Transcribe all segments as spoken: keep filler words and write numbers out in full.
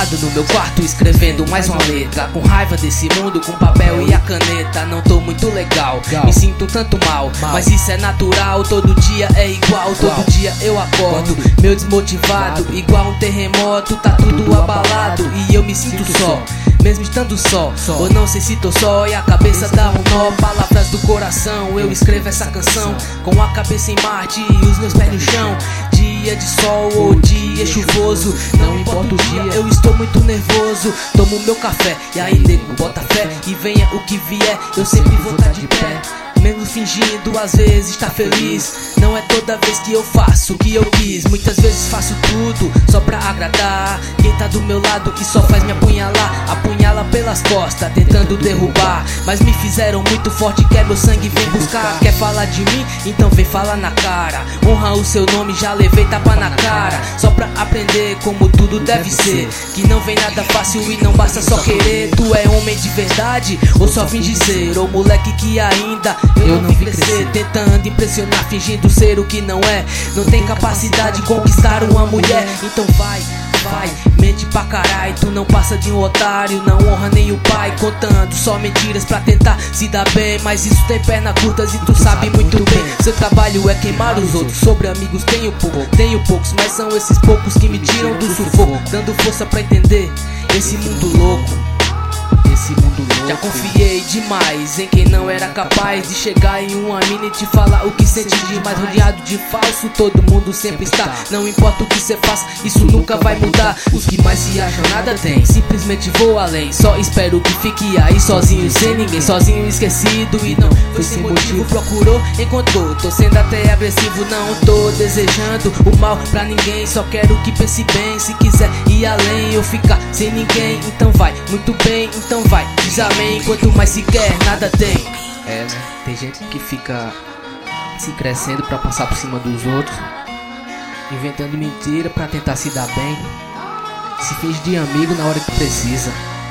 Trancado no meu quarto escrevendo mais uma letra, com raiva desse mundo, com papel e a caneta. Não tô muito legal, me sinto um tanto mal, mas isso é natural, todo dia é igual. Todo dia eu acordo, meu desmotivado, igual um terremoto, tá tudo abalado. E eu me sinto só, mesmo estando só, ou não sei se tô só e a cabeça dá um nó. Palavras do coração, eu escrevo essa canção, com a cabeça em Marte e os meus pés no chão. Dia de sol ou dia chuvoso, não importa o dia, eu estou muito nervoso. Tomo meu café e aí nego, bota fé e venha o que vier, eu sempre vou estar de pé. Mesmo fingindo, às vezes estar feliz, não é toda vez que eu faço o que eu quis. Muitas vezes faço tudo só pra agradar quem tá do meu lado e só faz me apunhalar. Apunhala pelas costas, tentando derrubar, mas me fizeram muito forte, quer meu sangue, vem buscar. Quer falar de mim? Então vem falar na cara. Honra o seu nome, já levei tapa na cara, só pra aprender como tudo deve ser. Que não vem nada fácil e não basta só querer. Tu é homem de verdade ou só finge ser? Ou moleque que ainda eu não vi crescer, tentando impressionar, fingindo ser o que não é. Não tem capacidade de conquistar uma mulher. Então vai, vai, mente pra caralho. Tu não passa de um otário, não honra nem o pai, contando só mentiras pra tentar se dar bem. Mas isso tem perna curtas e tu sabe muito bem. Seu trabalho é queimar os outros, sobre amigos tenho pouco, tenho poucos, mas são esses poucos que me tiram do sufoco, dando força pra entender esse mundo louco. Esse mundo louco. Já confiei demais em quem não era capaz de chegar em uma mina e te falar o que sente demais. Rodeado de falso, todo mundo sempre está. Não importa o que cê faça, isso nunca vai mudar. Os que mais se acham nada tem, simplesmente vou além. Só espero que fique aí sozinho, sem ninguém, sozinho, esquecido. E não foi sem motivo, procurou, encontrou. Tô sendo até agressivo, não tô desejando o mal pra ninguém. Só quero que pense bem, se quiser ir além ou ficar sem ninguém. Então vai, muito bem, então vai, diz amém. Quanto mais se quer, nada tem. É, né? Tem gente que fica se crescendo pra passar por cima dos outros, inventando mentira pra tentar se dar bem. Se finge de amigo na hora que precisa,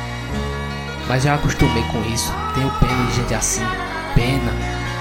mas já acostumei com isso. Tenho pena de gente assim, pena.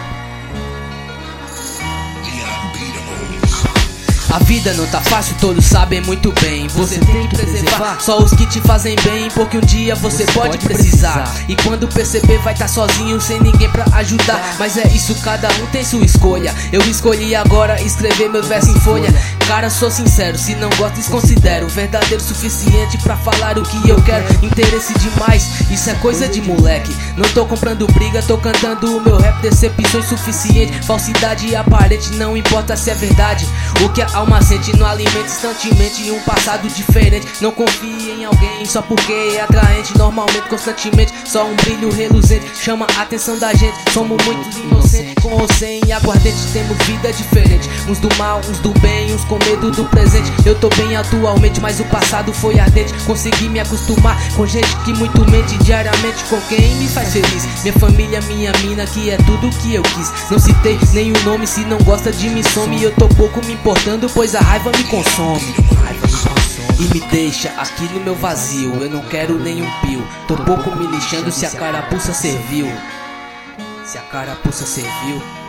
A vida não tá fácil, todos sabem muito bem. Você tem que preservar só os que te fazem bem, porque um dia você pode precisar. E quando perceber vai tá sozinho, sem ninguém pra ajudar. Mas é isso, cada um tem sua escolha. Eu escolhi agora escrever meu verso em folha. Cara, sou sincero, se não gosto desconsidero. Verdadeiro suficiente pra falar o que eu quero. Interesse demais, isso é coisa de moleque. Não tô comprando briga, tô cantando o meu rap. Decepções suficiente, falsidade aparente, não importa se é verdade. O que a alma sente não alimenta instantemente um passado diferente. Não confie em alguém só porque é atraente. Normalmente, constantemente, só um brilho reluzente chama a atenção da gente. Somos muitos inocentes, com ou sem aguardente. Temos vida diferente, uns do mal, uns do bem, uns com medo do presente. Eu tô bem atualmente, mas o passado foi ardente. Consegui me acostumar com gente que muito mente diariamente com quem me faz feliz. Minha família, minha mina, que é tudo que eu quis. Não citei nenhum nome, se não gosta de mim some. Eu tô pouco me importando, pois a raiva me consome. E me deixa aqui no meu vazio. Eu não quero nenhum pio. Tô pouco me lixando se a carapuça serviu. Se a carapuça serviu.